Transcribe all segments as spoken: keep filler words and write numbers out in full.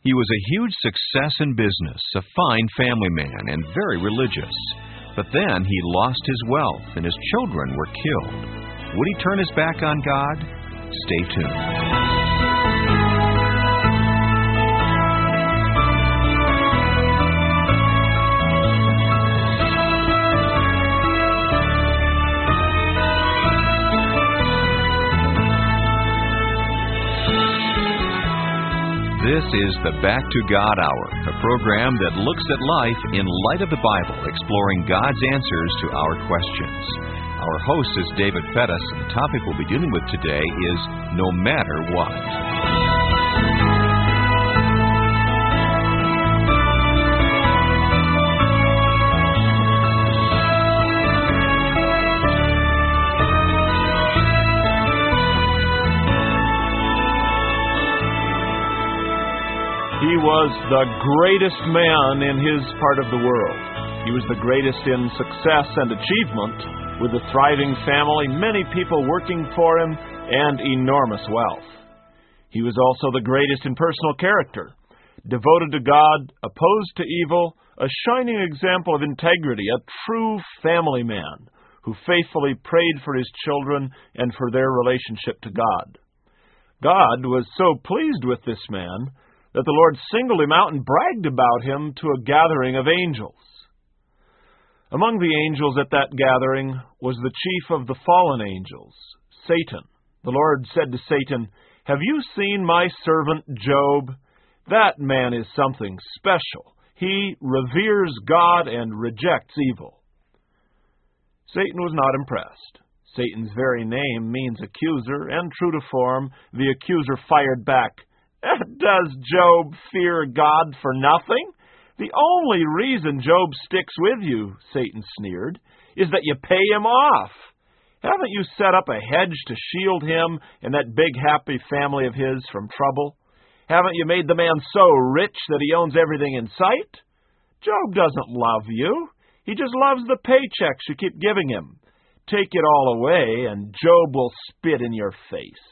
He was a huge success in business, a fine family man, and very religious. But then he lost his wealth, and his children were killed. Would he turn his back on God? Stay tuned. This is the Back to God Hour, a program that looks at life in light of the Bible, exploring God's answers to our questions. Our host is David Pettis, and the topic we'll be dealing with today is No Matter What. He was the greatest man in his part of the world. He was the greatest in success and achievement, with a thriving family, many people working for him, and enormous wealth. He was also the greatest in personal character, devoted to God, opposed to evil, a shining example of integrity, a true family man who faithfully prayed for his children and for their relationship to God. God was so pleased with this man that the Lord singled him out and bragged about him to a gathering of angels. Among the angels at that gathering was the chief of the fallen angels, Satan. The Lord said to Satan, "Have you seen my servant Job? That man is something special. He reveres God and rejects evil." Satan was not impressed. Satan's very name means accuser, and true to form, the accuser fired back, "Does Job fear God for nothing? The only reason Job sticks with you," Satan sneered, "is that you pay him off. Haven't you set up a hedge to shield him and that big happy family of his from trouble? Haven't you made the man so rich that he owns everything in sight? Job doesn't love you. He just loves the paychecks you keep giving him. Take it all away and Job will spit in your face."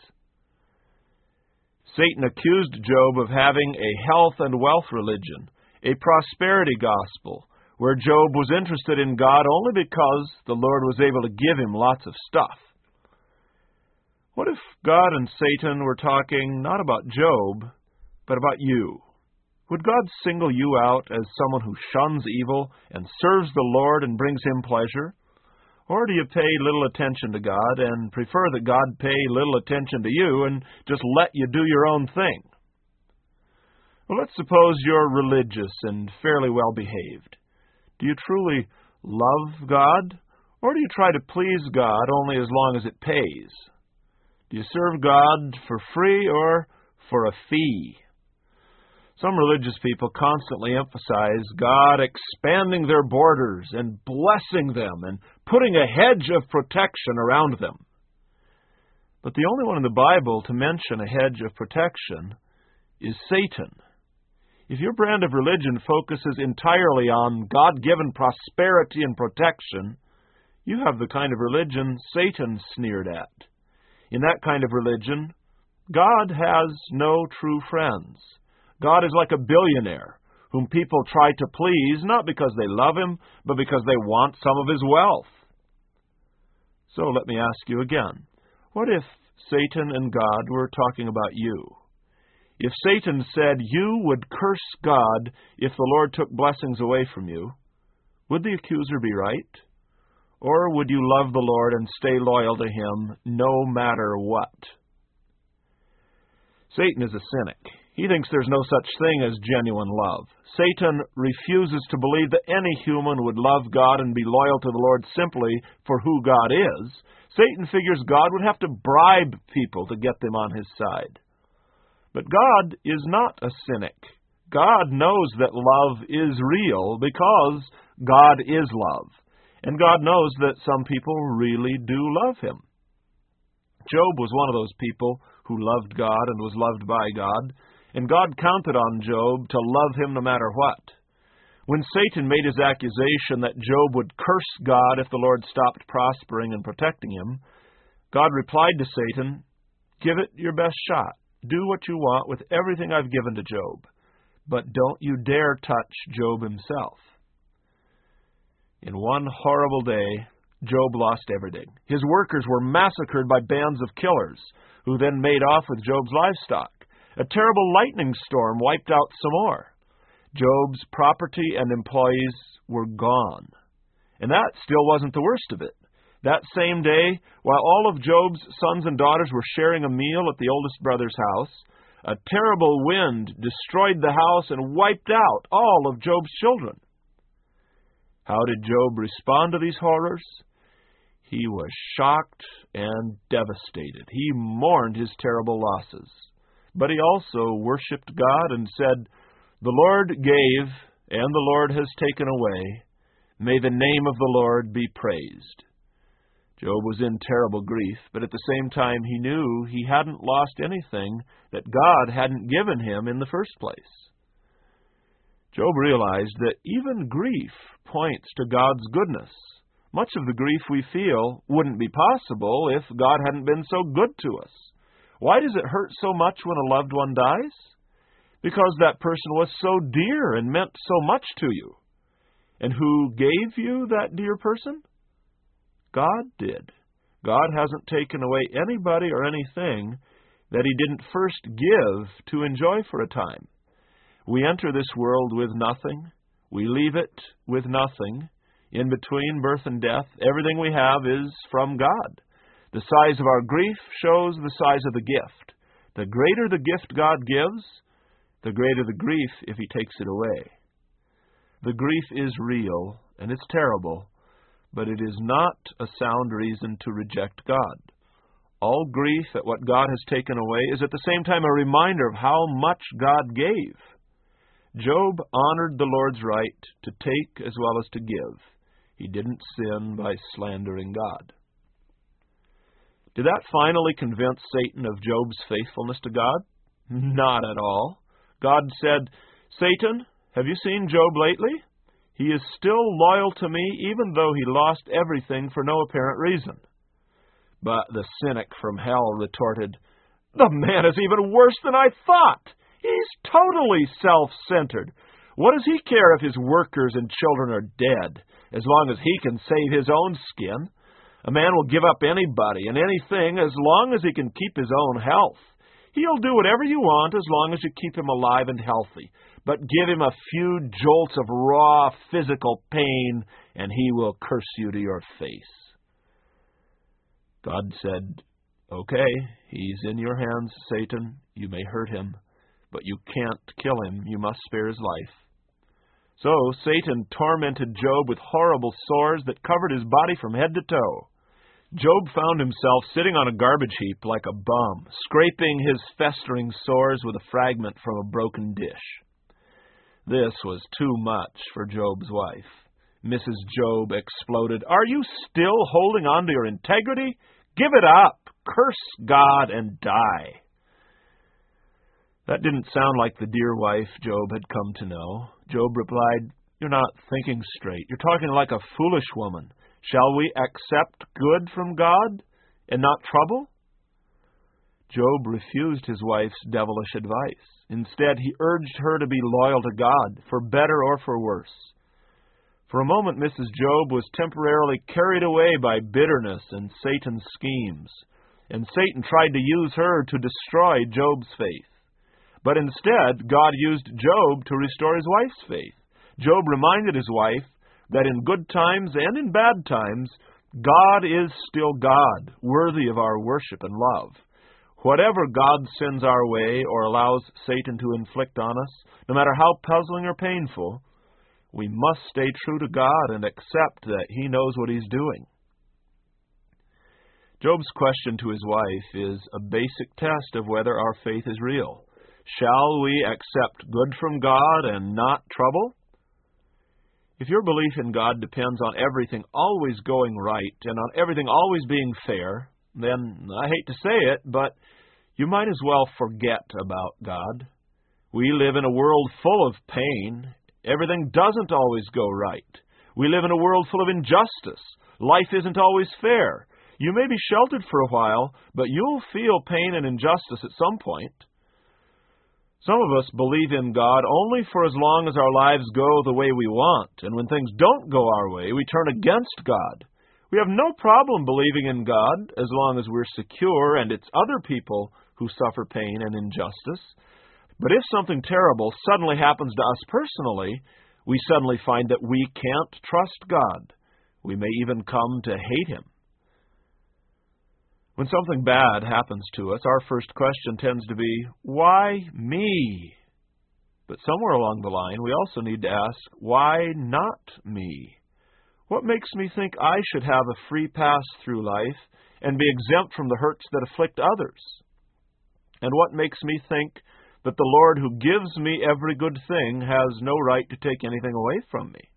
Satan accused Job of having a health and wealth religion, a prosperity gospel, where Job was interested in God only because the Lord was able to give him lots of stuff. What if God and Satan were talking not about Job, but about you? Would God single you out as someone who shuns evil and serves the Lord and brings him pleasure? Or do you pay little attention to God and prefer that God pay little attention to you and just let you do your own thing? Well, let's suppose you're religious and fairly well behaved. Do you truly love God, or do you try to please God only as long as it pays? Do you serve God for free or for a fee? Some religious people constantly emphasize God expanding their borders and blessing them and putting a hedge of protection around them. But the only one in the Bible to mention a hedge of protection is Satan. If your brand of religion focuses entirely on God-given prosperity and protection, you have the kind of religion Satan sneered at. In that kind of religion, God has no true friends. God is like a billionaire whom people try to please, not because they love him, but because they want some of his wealth. So let me ask you again, what if Satan and God were talking about you? If Satan said you would curse God if the Lord took blessings away from you, would the accuser be right? Or would you love the Lord and stay loyal to him no matter what? Satan is a cynic. He thinks there's no such thing as genuine love. Satan refuses to believe that any human would love God and be loyal to the Lord simply for who God is. Satan figures God would have to bribe people to get them on his side. But God is not a cynic. God knows that love is real because God is love. And God knows that some people really do love him. Job was one of those people who loved God and was loved by God, and God counted on Job to love him no matter what. When Satan made his accusation that Job would curse God if the Lord stopped prospering and protecting him, God replied to Satan, "Give it your best shot. Do what you want with everything I've given to Job. but don't you dare touch Job himself. In one horrible day, Job lost everything. His workers were massacred by bands of killers, who then made off with Job's livestock. A terrible lightning storm wiped out some more. Job's property and employees were gone. And that still wasn't the worst of it. That same day, while all of Job's sons and daughters were sharing a meal at the oldest brother's house, a terrible wind destroyed the house and wiped out all of Job's children. How did Job respond to these horrors? He was shocked and devastated. He mourned his terrible losses. But he also worshipped God and said, "The Lord gave, and the Lord has taken away. May the name of the Lord be praised." Job was in terrible grief, but at the same time he knew he hadn't lost anything that God hadn't given him in the first place. Job realized that even grief points to God's goodness. Much of the grief we feel wouldn't be possible if God hadn't been so good to us. Why does it hurt so much when a loved one dies? Because that person was so dear and meant so much to you. And who gave you that dear person? God did. God hasn't taken away anybody or anything that He didn't first give to enjoy for a time. We enter this world with nothing. We leave it with nothing. In between birth and death, everything we have is from God. The size of our grief shows the size of the gift. The greater the gift God gives, the greater the grief if He takes it away. The grief is real, and it's terrible, but it is not a sound reason to reject God. All grief at what God has taken away is at the same time a reminder of how much God gave. Job honored the Lord's right to take as well as to give. He didn't sin by slandering God. Did that finally convince Satan of Job's faithfulness to God? Not at all. God said, "Satan, have you seen Job lately? He is still loyal to me even though he lost everything for no apparent reason." But the cynic from hell retorted, "The man is even worse than I thought. He's totally self-centered. What does he care if his workers and children are dead, as long as he can save his own skin? A man will give up anybody and anything as long as he can keep his own health. He'll do whatever you want as long as you keep him alive and healthy. But give him a few jolts of raw physical pain, and he will curse you to your face." God said, "Okay, he's in your hands, Satan. You may hurt him, but you can't kill him. You must spare his life." So Satan tormented Job with horrible sores that covered his body from head to toe. Job found himself sitting on a garbage heap like a bum, scraping his festering sores with a fragment from a broken dish. This was too much for Job's wife. Missus Job exploded, "Are you still holding on to your integrity? Give it up! Curse God and die!" That didn't sound like the dear wife Job had come to know. Job replied, "You're not thinking straight. You're talking like a foolish woman. Shall we accept good from God and not trouble?" Job refused his wife's devilish advice. Instead, he urged her to be loyal to God, for better or for worse. For a moment, Missus Job was temporarily carried away by bitterness and Satan's schemes, and Satan tried to use her to destroy Job's faith. But instead, God used Job to restore his wife's faith. Job reminded his wife that in good times and in bad times, God is still God, worthy of our worship and love. Whatever God sends our way or allows Satan to inflict on us, no matter how puzzling or painful, we must stay true to God and accept that He knows what He's doing. Job's question to his wife is a basic test of whether our faith is real. Shall we accept good from God and not trouble? If your belief in God depends on everything always going right and on everything always being fair, then I hate to say it, but you might as well forget about God. We live in a world full of pain. Everything doesn't always go right. We live in a world full of injustice. Life isn't always fair. You may be sheltered for a while, but you'll feel pain and injustice at some point. Some of us believe in God only for as long as our lives go the way we want, and when things don't go our way, we turn against God. We have no problem believing in God as long as we're secure and it's other people who suffer pain and injustice. But if something terrible suddenly happens to us personally, we suddenly find that we can't trust God. We may even come to hate Him. When something bad happens to us, our first question tends to be, why me? But somewhere along the line, we also need to ask, why not me? What makes me think I should have a free pass through life and be exempt from the hurts that afflict others? And what makes me think that the Lord who gives me every good thing has no right to take anything away from me?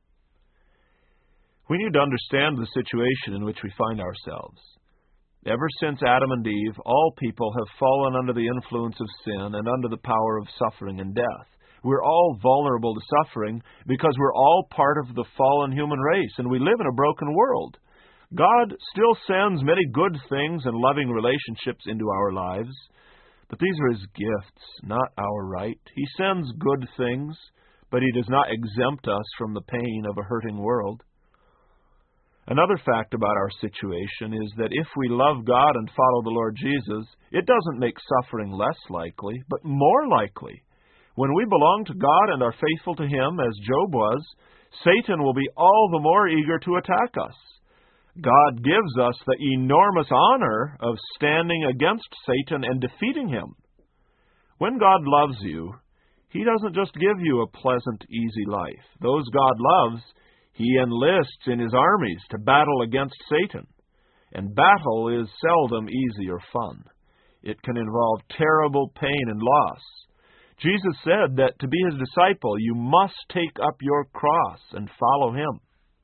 We need to understand the situation in which we find ourselves. Ever since Adam and Eve, all people have fallen under the influence of sin and under the power of suffering and death. We're all vulnerable to suffering because we're all part of the fallen human race, and we live in a broken world. God still sends many good things and loving relationships into our lives, but these are His gifts, not our right. He sends good things, but He does not exempt us from the pain of a hurting world. Another fact about our situation is that if we love God and follow the Lord Jesus, it doesn't make suffering less likely, but more likely. When we belong to God and are faithful to Him, as Job was, Satan will be all the more eager to attack us. God gives us the enormous honor of standing against Satan and defeating him. When God loves you, He doesn't just give you a pleasant, easy life. Those God loves, He enlists in His armies to battle against Satan. And battle is seldom easy or fun. It can involve terrible pain and loss. Jesus said that to be His disciple, you must take up your cross and follow Him.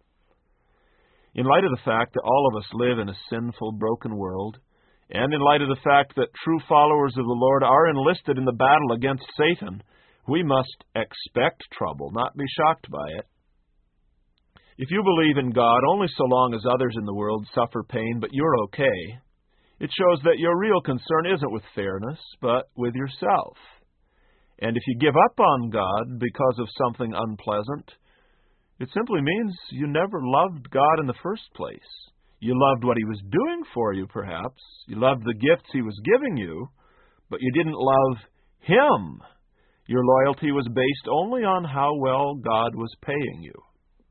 In light of the fact that all of us live in a sinful, broken world, and in light of the fact that true followers of the Lord are enlisted in the battle against Satan, we must expect trouble, not be shocked by it. If you believe in God only so long as others in the world suffer pain, but you're okay, it shows that your real concern isn't with fairness, but with yourself. And if you give up on God because of something unpleasant, it simply means you never loved God in the first place. You loved what He was doing for you, perhaps. You loved the gifts He was giving you, but you didn't love Him. Your loyalty was based only on how well God was paying you.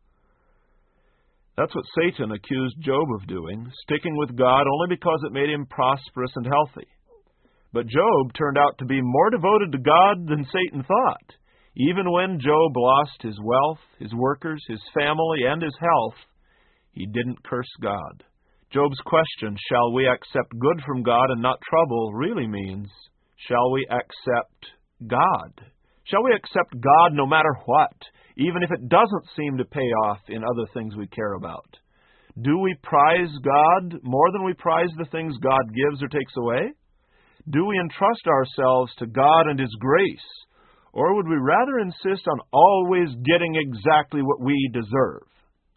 That's what Satan accused Job of doing, sticking with God only because it made him prosperous and healthy. But Job turned out to be more devoted to God than Satan thought. Even when Job lost his wealth, his workers, his family, and his health, he didn't curse God. Job's question, shall we accept good from God and not trouble, really means, shall we accept God? Shall we accept God no matter what, even if it doesn't seem to pay off in other things we care about? Do we prize God more than we prize the things God gives or takes away? Do we entrust ourselves to God and His grace? Or would we rather insist on always getting exactly what we deserve?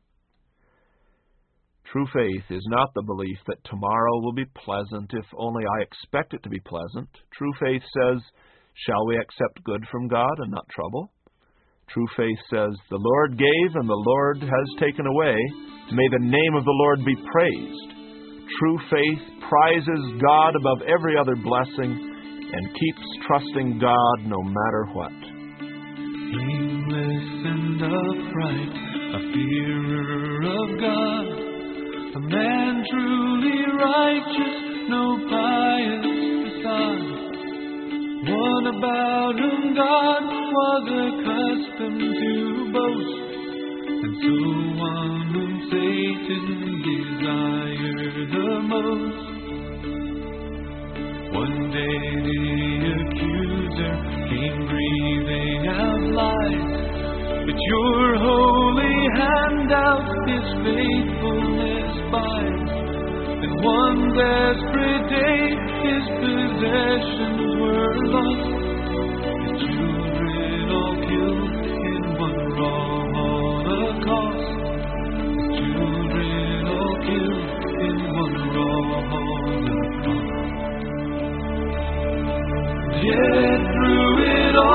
True faith is not the belief that tomorrow will be pleasant if only I expect it to be pleasant. True faith says, shall we accept good from God and not trouble? True faith says, the Lord gave and the Lord has taken away. May the name of the Lord be praised. True faith prizes God above every other blessing and keeps trusting God no matter what. Blameless and upright, a fearer of God, a man truly righteous, no pious facade, one about whom God was accustomed to boast, and so one whom Satan desired the most. One day the accuser came breathing out lies, but your holy hand out His faithfulness buys. And one desperate day His possessions were lost, His children all killed in one raw holocaust. His children all killed in one raw holocaust. Yet through it all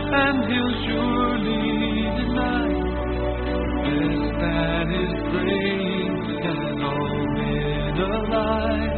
and he'll surely deny. This that is praying has all been a lie.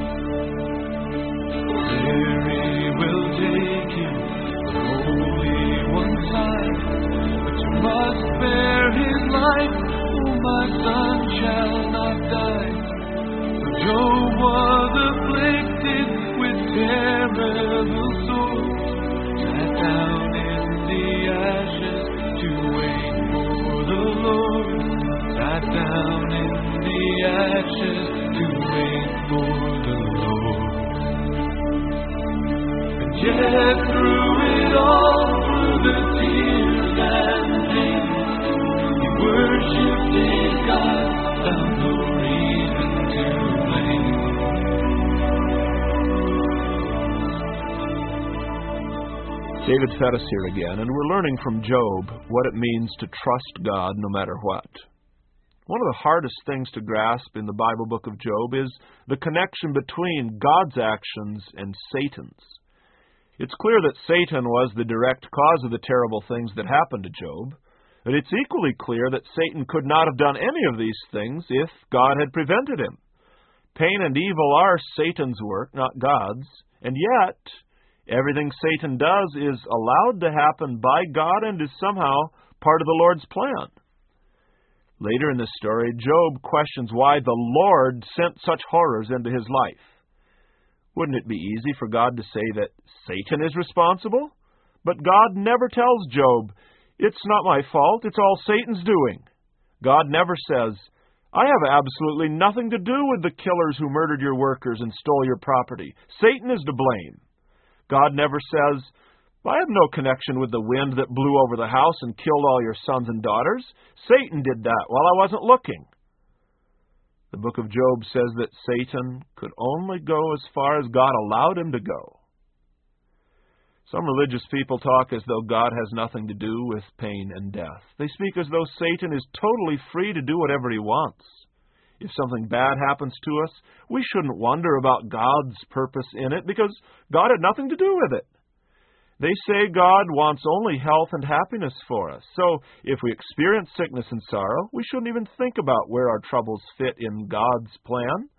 Mary will take him, the Holy One side, but you must spare his life, oh my son shall not die. For Job was afflicted with terrible sores, sat down in the ashes to wait for the Lord, sat down in the ashes to wait for the Lord. And yet through it all, through the tears and pain, he worshipped his God, found no reason to blame. David Fettis here again, and we're learning from Job what it means to trust God no matter what. One of the hardest things to grasp in the Bible book of Job is the connection between God's actions and Satan's. It's clear that Satan was the direct cause of the terrible things that happened to Job, but it's equally clear that Satan could not have done any of these things if God had prevented him. Pain and evil are Satan's work, not God's, and yet everything Satan does is allowed to happen by God and is somehow part of the Lord's plan. Later in this story, Job questions why the Lord sent such horrors into his life. Wouldn't it be easy for God to say that Satan is responsible? But God never tells Job, "It's not my fault, it's all Satan's doing." God never says, "I have absolutely nothing to do with the killers who murdered your workers and stole your property. Satan is to blame." God never says, "I have no connection with the wind that blew over the house and killed all your sons and daughters. Satan did that while I wasn't looking." The book of Job says that Satan could only go as far as God allowed him to go. Some religious people talk as though God has nothing to do with pain and death. They speak as though Satan is totally free to do whatever he wants. If something bad happens to us, we shouldn't wonder about God's purpose in it because God had nothing to do with it. They say God wants only health and happiness for us. So if we experience sickness and sorrow, we shouldn't even think about where our troubles fit in God's plan.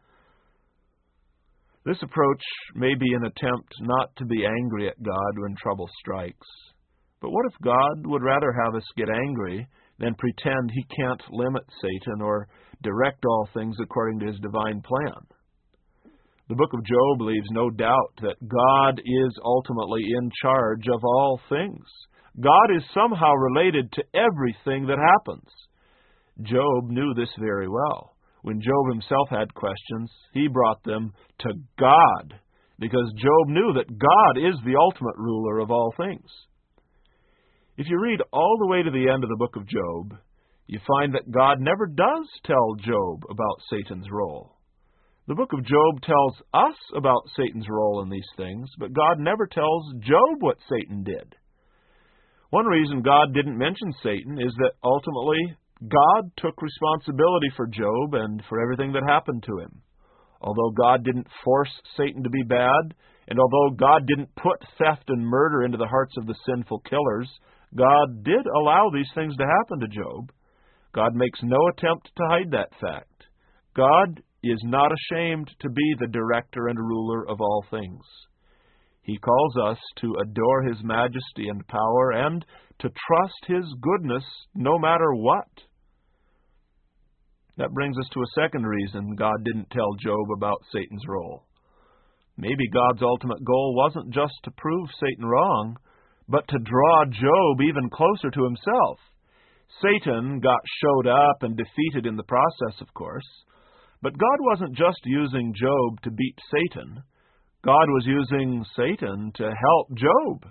This approach may be an attempt not to be angry at God when trouble strikes. But what if God would rather have us get angry than pretend he can't limit Satan or direct all things according to his divine plan? The book of Job leaves no doubt that God is ultimately in charge of all things. God is somehow related to everything that happens. Job knew this very well. When Job himself had questions, he brought them to God, because Job knew that God is the ultimate ruler of all things. If you read all the way to the end of the book of Job, you find that God never does tell Job about Satan's role. The book of Job tells us about Satan's role in these things, but God never tells Job what Satan did. One reason God didn't mention Satan is that ultimately God took responsibility for Job and for everything that happened to him. Although God didn't force Satan to be bad, and although God didn't put theft and murder into the hearts of the sinful killers, God did allow these things to happen to Job. God makes no attempt to hide that fact. God is not ashamed to be the director and ruler of all things. He calls us to adore his majesty and power and to trust his goodness no matter what. That brings us to a second reason God didn't tell Job about Satan's role. Maybe God's ultimate goal wasn't just to prove Satan wrong, but to draw Job even closer to himself. Satan got showed up and defeated in the process, of course. But God wasn't just using Job to beat Satan. God was using Satan to help Job.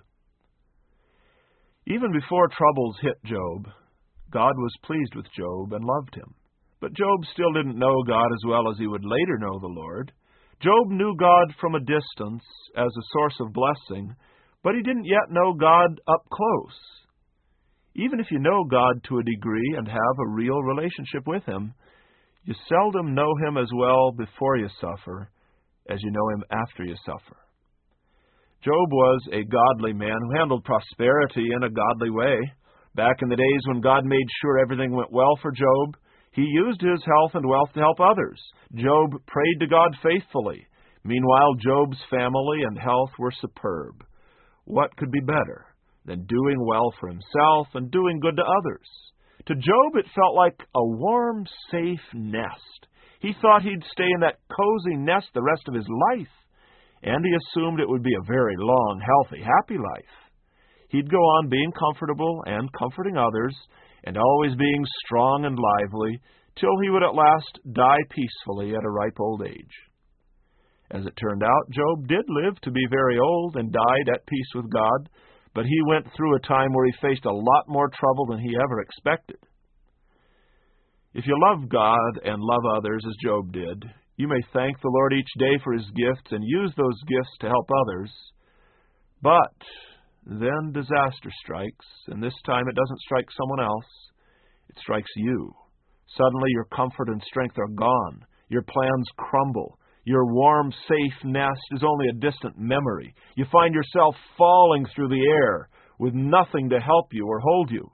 Even before troubles hit Job, God was pleased with Job and loved him. But Job still didn't know God as well as he would later know the Lord. Job knew God from a distance as a source of blessing, but he didn't yet know God up close. Even if you know God to a degree and have a real relationship with him, you seldom know him as well before you suffer as you know him after you suffer. Job was a godly man who handled prosperity in a godly way. Back in the days when God made sure everything went well for Job, he used his health and wealth to help others. Job prayed to God faithfully. Meanwhile, Job's family and health were superb. What could be better than doing well for himself and doing good to others? To Job, it felt like a warm, safe nest. He thought he'd stay in that cozy nest the rest of his life, and he assumed it would be a very long, healthy, happy life. He'd go on being comfortable and comforting others, and always being strong and lively, till he would at last die peacefully at a ripe old age. As it turned out, Job did live to be very old and died at peace with God, but he went through a time where he faced a lot more trouble than he ever expected. If you love God and love others as Job did, you may thank the Lord each day for his gifts and use those gifts to help others. But then disaster strikes, and this time it doesn't strike someone else. It strikes you. Suddenly your comfort and strength are gone. Your plans crumble. Your warm, safe nest is only a distant memory. You find yourself falling through the air with nothing to help you or hold you.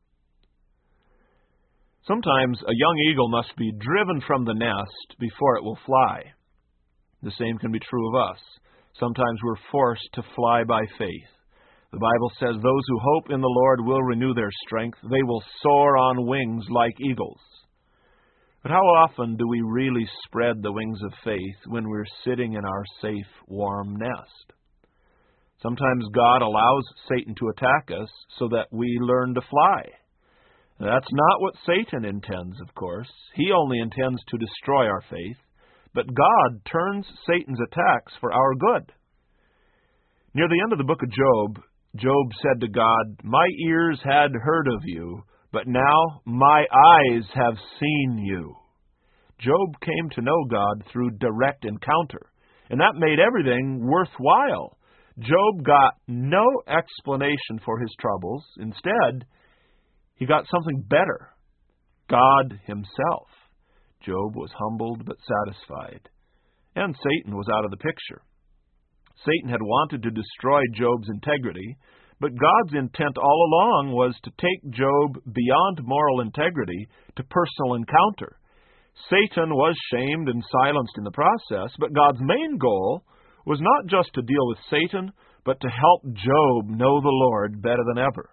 Sometimes a young eagle must be driven from the nest before it will fly. The same can be true of us. Sometimes we're forced to fly by faith. The Bible says those who hope in the Lord will renew their strength. They will soar on wings like eagles. But how often do we really spread the wings of faith when we're sitting in our safe, warm nest? Sometimes God allows Satan to attack us so that we learn to fly. That's not what Satan intends, of course. He only intends to destroy our faith. But God turns Satan's attacks for our good. Near the end of the book of Job, Job said to God, "My ears had heard of you, but now my eyes have seen you." Job came to know God through direct encounter, and that made everything worthwhile. Job got no explanation for his troubles. Instead, he got something better, God himself. Job was humbled but satisfied, and Satan was out of the picture. Satan had wanted to destroy Job's integrity, but God's intent all along was to take Job beyond moral integrity to personal encounter. Satan was shamed and silenced in the process, but God's main goal was not just to deal with Satan, but to help Job know the Lord better than ever.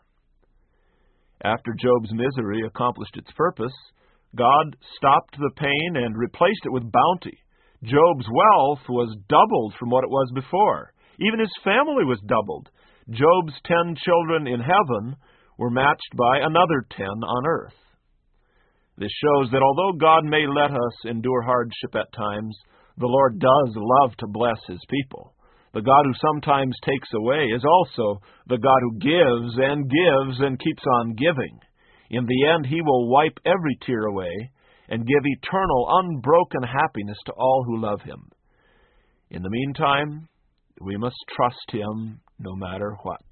After Job's misery accomplished its purpose, God stopped the pain and replaced it with bounty. Job's wealth was doubled from what it was before. Even his family was doubled. Job's ten children in heaven were matched by another ten on earth. This shows that although God may let us endure hardship at times, the Lord does love to bless his people. The God who sometimes takes away is also the God who gives and gives and keeps on giving. In the end, he will wipe every tear away and give eternal, unbroken happiness to all who love him. In the meantime, we must trust him no matter what.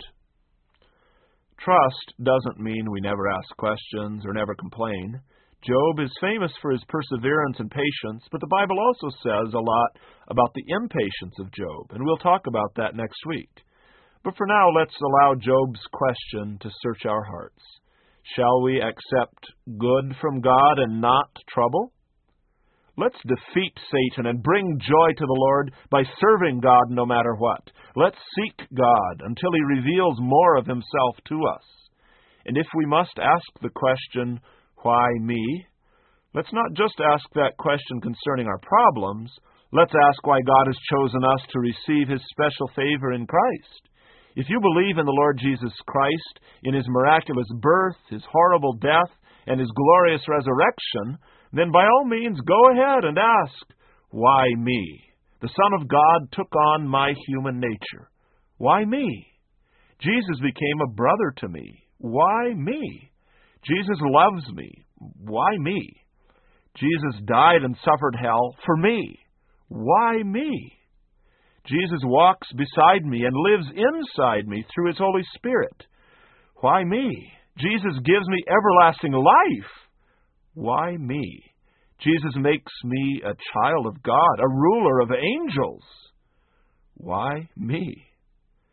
Trust doesn't mean we never ask questions or never complain. Job is famous for his perseverance and patience, but the Bible also says a lot about the impatience of Job, and we'll talk about that next week. But for now, let's allow Job's question to search our hearts. Shall we accept good from God and not trouble? Let's defeat Satan and bring joy to the Lord by serving God no matter what. Let's seek God until he reveals more of himself to us. And if we must ask the question, why me? Let's not just ask that question concerning our problems. Let's ask why God has chosen us to receive his special favor in Christ. If you believe in the Lord Jesus Christ, in his miraculous birth, his horrible death, and his glorious resurrection, then by all means go ahead and ask, why me? The Son of God took on my human nature. Why me? Jesus became a brother to me. Why me? Jesus loves me. Why me? Jesus died and suffered hell for me. Why me? Jesus walks beside me and lives inside me through his Holy Spirit. Why me? Jesus gives me everlasting life. Why me? Jesus makes me a child of God, a ruler of angels. Why me?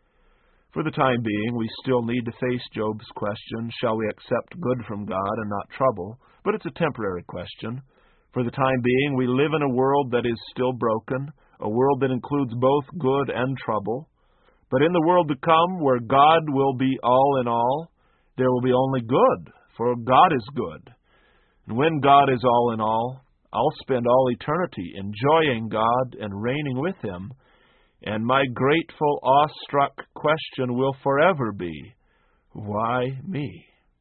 For the time being, we still need to face Job's question, shall we accept good from God and not trouble? But it's a temporary question. For the time being, we live in a world that is still broken, a world that includes both good and trouble. But in the world to come, where God will be all in all, there will be only good, for God is good. And when God is all in all, I'll spend all eternity enjoying God and reigning with Him, and my grateful, awestruck question will forever be, why me?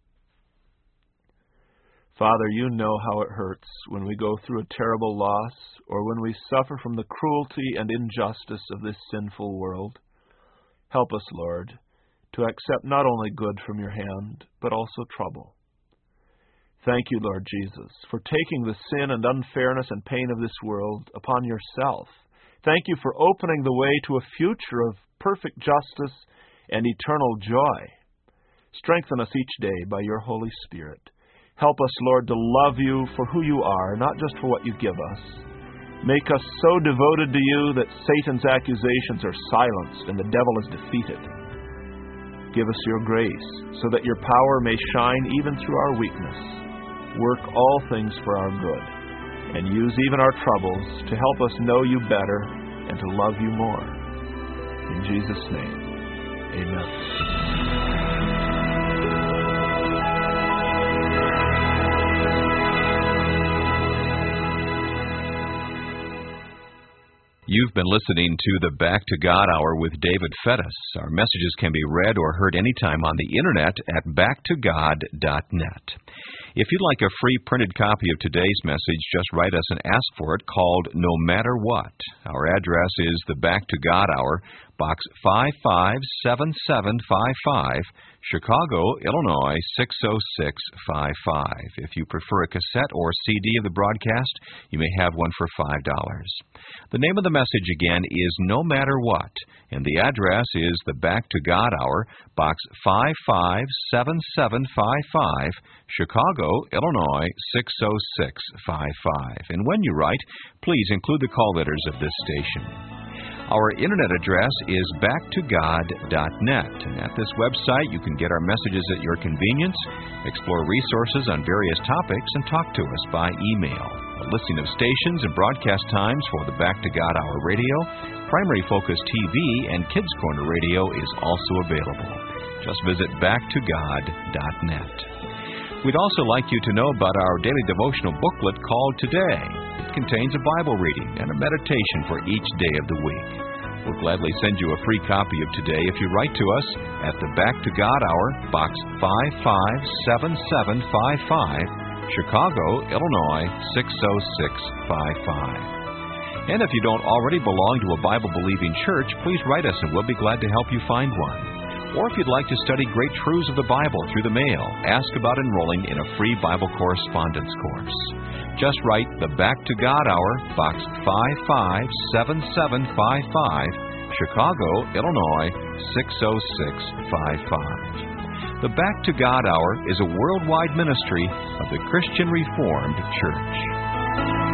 Father, you know how it hurts when we go through a terrible loss or when we suffer from the cruelty and injustice of this sinful world. Help us, Lord, to accept not only good from your hand, but also trouble. Thank you, Lord Jesus, for taking the sin and unfairness and pain of this world upon yourself. Thank you for opening the way to a future of perfect justice and eternal joy. Strengthen us each day by your Holy Spirit. Help us, Lord, to love you for who you are, not just for what you give us. Make us so devoted to you that Satan's accusations are silenced and the devil is defeated. Give us your grace so that your power may shine even through our weakness. Work all things for our good, and use even our troubles to help us know you better and to love you more. In Jesus' name, amen. You've been listening to the Back to God Hour with David Fettis. Our messages can be read or heard anytime on the internet at back to god dot net. If you'd like a free printed copy of today's message, just write us and ask for it, called No Matter What. Our address is the Back to God Hour, Box five five seven seven five five, Chicago, Illinois six oh six five five. If you prefer a cassette or C D of the broadcast, you may have one for five dollars. The name of the message again is No Matter What, and the address is the Back to God Hour, Box five five seven seven five five, Chicago, Illinois six oh six five five. And when you write, please include the call letters of this station. Our internet address is back to god dot net, and at this website you can get our messages at your convenience, explore resources on various topics, and talk to us by email. A listing of stations and broadcast times for the Back to God Hour radio, Primary Focus T V, and Kids Corner radio is also available. Just visit back to god dot net. We'd also like you to know about our daily devotional booklet called Today. It contains a Bible reading and a meditation for each day of the week. We'll gladly send you a free copy of Today if you write to us at the Back to God Hour, Box five five seven seven five five, Chicago, Illinois six oh six five five. And if you don't already belong to a Bible-believing church, please write us and we'll be glad to help you find one. Or if you'd like to study great truths of the Bible through the mail, ask about enrolling in a free Bible correspondence course. Just write the Back to God Hour, Box five five seven seven five five, Chicago, Illinois six oh six five five. The Back to God Hour is a worldwide ministry of the Christian Reformed Church.